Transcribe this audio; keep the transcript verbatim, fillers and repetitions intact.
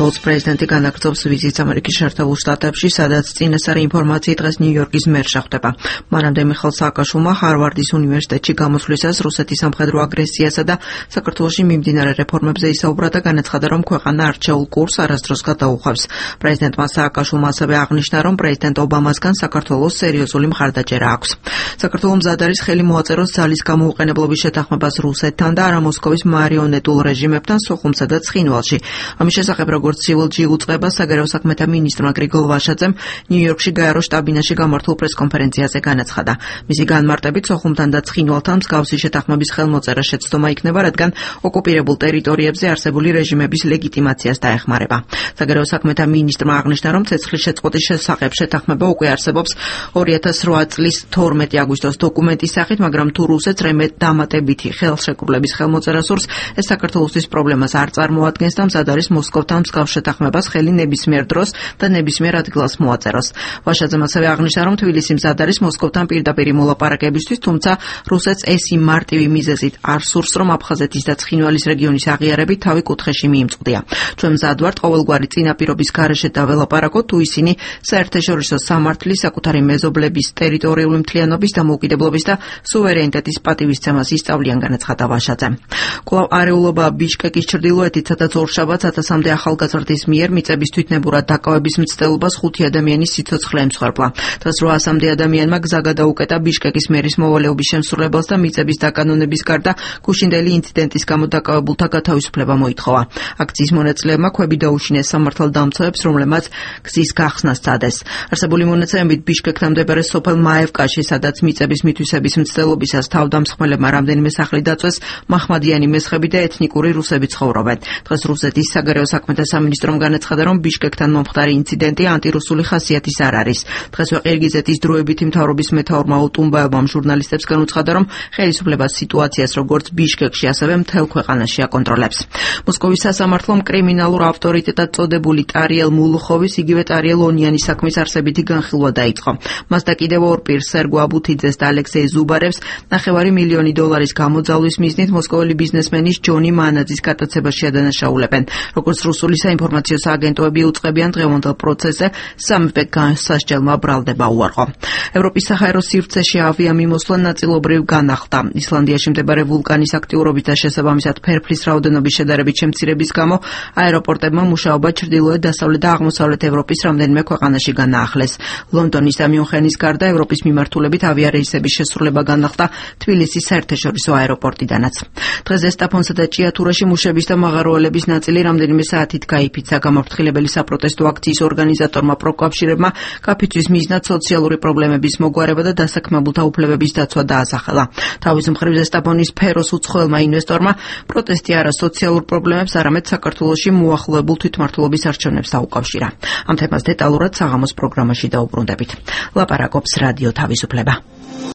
საქართველოს პრეზიდენტი განაგრძობს ვიზიტს ამერიკის შეერთებულ შტატებში, სადაც წინასწარი ინფორმაციით დღეს ნიუ-იორკის მერში ხვდება. მანამდე მიხეილ სააკაშვილმა ჰარვარდის უნივერსიტეტში გამოსვლისას რუსეთის სამხედრო აგრესიასა და საქართველოში მიმდინარე რეფორმებზე ისაუბრა და განაცხადა, რომ ქვეყანა არჩეულ კურსს არასდროს გადაუხვევს. პრეზიდენტმა სააკაშვილმა ასევე აღნიშნა, რომ პრეზიდენტ ობამასგან საქართველოს სერიოზული მხარდაჭერა აქვს. საქართველოს მზად არის ხელი მოაწეროს ძალის გამოუყენებლობის შეთანხმებას რუსეთთან და არა მოსკოვის მარიონეტულ რეჟიმებთან სოხუმსა და ცხინვალში. ამის შესახებ, როგორც ცივილჯი უწყება, საგარეო საქმეთა მინისტრმა გრიგოლ ვაშაძემ ნიუ-იორკში გაეროს შტაბ-ბინაში გამართულ პრეს-კონფერენციაზე განაცხადა. მისი განმარტებით, სოხუმთან და ცხინვალთან მსგავსი შეთანხმების ხელმოწერა შეცდომა იქნება, რადგან ოკუპირებულ ტერიტორიებზე არსებული რეჟიმების ლეგიტიმაციას დაეხმარება. საგარეო საქმეთა მინისტრმა აღნიშნა, რომ ცეცხლის შეწყვეტის შესახებ შეთანხმება უკვე არსებობს ორი ათას რვა წლის თორმეტი აგვისტოს დოკუმენტის სახით, მაგრამ თუ რუსეთს რემე დამატებითი ხელშეკრულების ხელმოწერა სურს, ეს საქართველოსთვის პრობლემას არ წარმოადგენს და მზად არის მოსკოვთან მსგავს შეთანხმებას ხელი ნებისმიერ დროს და ნებისმიერ ადგილას მოაწეროს. ვაშაძემ ასევე აღნიშნა, რომ თბილისი მზად არის მოსკოვთან პირდაპირი მოლაპარაკებისთვის, თუმცა რუსეთს ეს იმ მარტივი მიზეზით არ სურს, რომ აფხაზეთის და ცხინვალის რეგიონის აღიარებით თავი კუთხეში მიიმწყვდია. ჩვენ მზად ვართ ყოველგვარი წინაპირობის გარეშე დაველაპარაკოთ, თუ ისინი საერთაშორისო სამართლის, საკუთარი მეზობლების, ტერიტორიული მთლიანობის, დამოუკიდებლობის და სუვერენიტეტის პატივისცემას ისწავლიან, განაცხადა ვაშაძემ. კვლავ არეულობა ბიშკეკის ჩრდილოეთით, სადაც ორშაბათს ათასამდე ახალგაზრდის მიერ მიწების თვითნებურად დაკავების მცდელობას ხუთი ადამიანის სიცოცხლე ემსხვერპლა. დღეს რვასამდე ადამიანმა გზა გადაუკეტა ბიშკეკის მერის მოვალეობის შემსრულებელს და მიწების დაკანონების გარდა გუშინდელი ინციდენტის გამო დაკავებულთა გათავისუფლება მოითხოვა. აქციის მონაწილეებმა ქვები დაუშინეს სამართალდამცავებს, რომლებმაც გზის გახსნას სცადეს. არსებული მონაცემებით ბიშკეკთან მდებარე სოფელ მაევკაში, სადაც მიწების მითვისების მცდელობისას თავდამსხმელებმა რამდენიმე სახლი დაწვეს, მაჰმადიანი მესხები და ეთნიკური რუსები ცხოვრობენ. დღეს რუსეთის საგარეო საქმეთა სამინისტრომ განაცხადა, რომ ბიშკეკთან მომხდარი ინციდენტი ანტირუსული ხასიათის არ არის. დღესვე ყირგიზეთის დროებითი მთავრობის მეთაურმა ოტუმბაევამ ჟურნალისტებს განუცხადა, რომ ხელისუფლება სიტუაციას როგორც ბიშკეკში, ასევე მთელ ქვეყანაში აკონტროლებს. მოსკოვის სასამართლომ კრიმინალურ ავტორიტეტად წოდებული ტარიელ მულუხოვის, იგივე ტარიელ ონიანის საქმის არსებითი განხილვა დაიწყო. მას და კიდევ ორ პირს, სერგო აბუთიძეს და ალექსეი ზუბარევს, ნახევარი მილიონი დოლარის გამოძალვის მიზნით მოსკოველი ბიზნესმენის ჯონი მანაძის გატაცებაში ადანაშაულებენ. როგორც რუსული საინფორმაციო სააგენტოები უწყებიან, დღევანდელ პროცესზე სამივე განსასჯელმა ბრალდება უარყო. ევროპის საჰაერო სივრცეში ავიამიმოსვლა ნაწილობრივ განახლდა. ისლანდიაში მდებარე ვულკანის აქტიურობით და შესაბამისად ფერფლის რაოდენობის შედარებით შემცირების გამო აეროპორტებმა მუშაობა ჩრდილოეთ, დასავლეთ და აღმოსავლეთ ევროპის რამდენიმე ქვეყანაში განაახლეს. ლონდონის და მიუნხენის გარდა ევროპის მიმართულებით ავიარეისების შესრულება განახლდა თბილისის საერთაშორისო აეროპორტიდანაც. დღეს ზესტაფონსა და ჭიათურაში მუშების და მაღაროელების ნაწილი რამდენიმე საათით გაიფიცა. გამაფრთხილებელი საპროტესტო აქციის ორგანიზატორმა პროკავშირებმა გაფიცვის მიზნად სოციალური პრობლემების მოგვარება და დასაქმებულთა უფლებების დაცვა დაასახელა. თავის მხრივ ზესტაფონის ფეროს უცხოელმა ინვესტორმა პროტესტი არა სოციალურ პრობლემებს, არამედ საქართველოში მოახლოებულ თვითმმართველობის არჩევნებს დაუკავშირა. ამ თემას დეტალურად საღამოს პროგრამაში დაუბრუნდებით. ლაპარაკობს რადიო თავისუფლება.